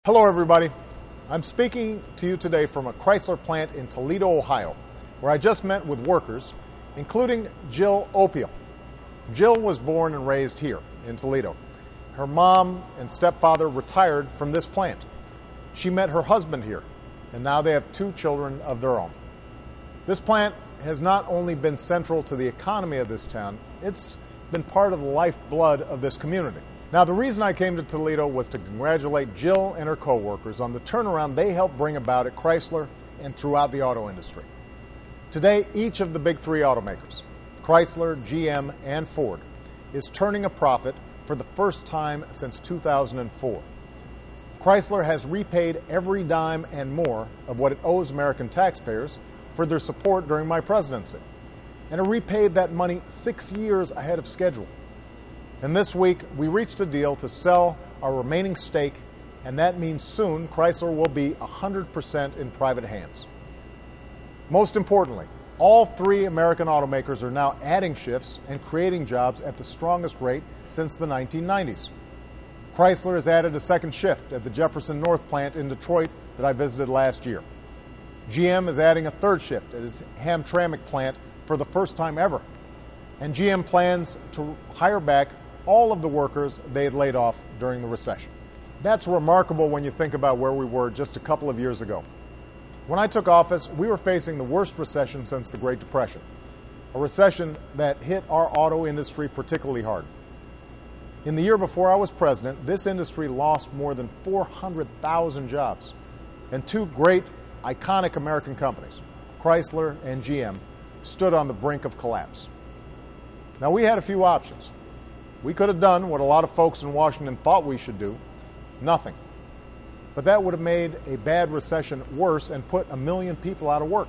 Hello, everybody. I'm speaking to you today from a Chrysler plant in Toledo, Ohio, where I just met with workers, including Jill Opiel. Jill was born and raised here in Toledo. Her mom and stepfather retired from this plant. She met her husband here, and now they have 2 children of their own. This plant has not only been central to the economy of this town, it's been part of the lifeblood of this community. Now, the reason I came to Toledo was to congratulate Jill and her coworkers on the turnaround they helped bring about at Chrysler and throughout the auto industry. Today, each of the big 3 automakers, Chrysler, GM, and Ford, is turning a profit for the first time since 2004. Chrysler has repaid every dime and more of what it owes American taxpayers for their support during my presidency, and it repaid that money 6 years ahead of schedule. And this week, we reached a deal to sell our remaining stake, and that means soon Chrysler will be 100% in private hands. Most importantly, all 3 American automakers are now adding shifts and creating jobs at the strongest rate since the 1990s. Chrysler has added a 2nd shift at the Jefferson North plant in Detroit that I visited last year. GM is adding a 3rd shift at its Hamtramck plant for the first time ever. And GM plans to hire back all of the workers they had laid off during the recession. That's remarkable when you think about where we were just a couple of years ago. When I took office, we were facing the worst recession since the Great Depression, a recession that hit our auto industry particularly hard. In the year before I was president, this industry lost more than 400,000 jobs, and 2 great, iconic American companies, Chrysler and GM, stood on the brink of collapse. Now, we had a few options. We could have done what a lot of folks in Washington thought we should do, nothing. But that would have made a bad recession worse and put 1 million people out of work.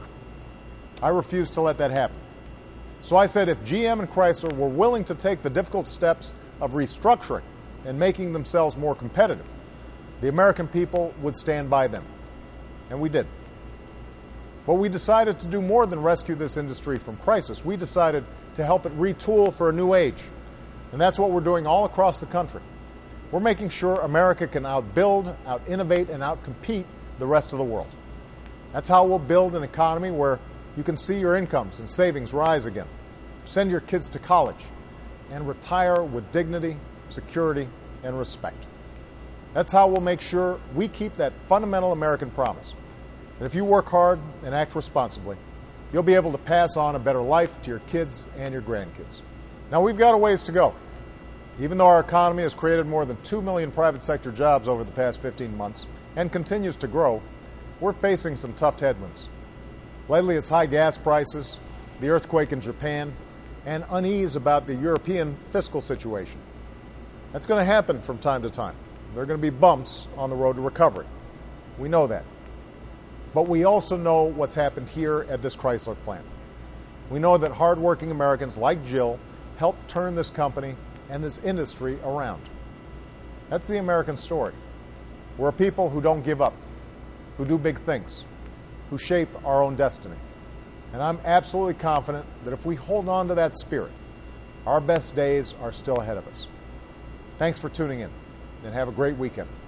I refused to let that happen. So I said if GM and Chrysler were willing to take the difficult steps of restructuring and making themselves more competitive, the American people would stand by them. And we did. But we decided to do more than rescue this industry from crisis. We decided to help it retool for a new age. And that's what we're doing all across the country. We're making sure America can outbuild, out-innovate, and out-compete the rest of the world. That's how we'll build an economy where you can see your incomes and savings rise again, send your kids to college, and retire with dignity, security, and respect. That's how we'll make sure we keep that fundamental American promise. And if you work hard and act responsibly, you'll be able to pass on a better life to your kids and your grandkids. Now, we've got a ways to go. Even though our economy has created more than 2 million private sector jobs over the past 15 months and continues to grow, we're facing some tough headwinds. Lately, it's high gas prices, the earthquake in Japan, and unease about the European fiscal situation. That's going to happen from time to time. There are going to be bumps on the road to recovery. We know that. But we also know what's happened here at this Chrysler plant. We know that hardworking Americans like Jill help turn this company and this industry around. That's the American story. We're a people who don't give up, who do big things, who shape our own destiny. And I'm absolutely confident that if we hold on to that spirit, our best days are still ahead of us. Thanks for tuning in, and have a great weekend.